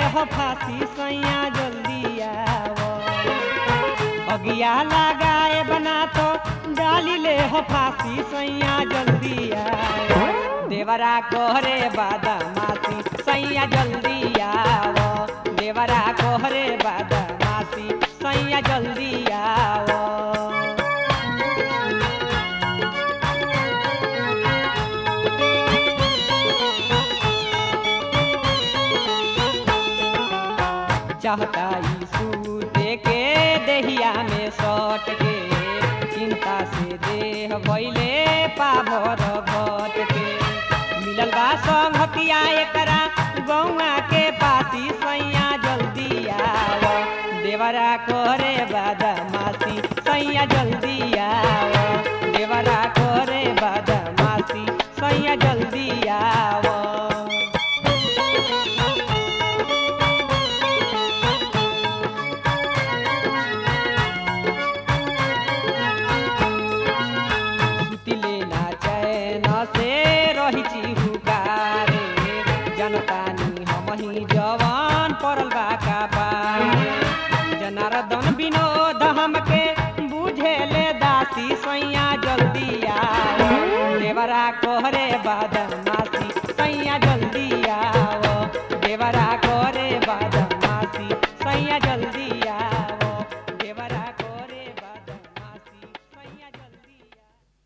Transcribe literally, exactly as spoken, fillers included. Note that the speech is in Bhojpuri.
हो फांसी सैया जल्दी आवो अगिया लगाए बना तो डाली ले हो फांसी सैया जल्दी आवो देवरा कोहरे बादामासी सैया जल्दी आवो देवरा कोहरे बादामासी सैया जल्दी आवो चाहता ई सूते के देहिया में सट के चिंता से देह भइले पाभर घट के मिलल बा संगतिया एकरा गौआ के पासी सैया जल्दी आवो देवरा कोरे बादामासी सैया जल्दी आवो देवरा कोरे बादामासी सैया जल्दी आवो जनतानी हमही जवान पड़ल बा का पारे जनार्दन विनोद हमके बुझे ले दासी सैया जल्दी आओ देवरा कोहरे बादामासी सैया जल्दी आओ देवरा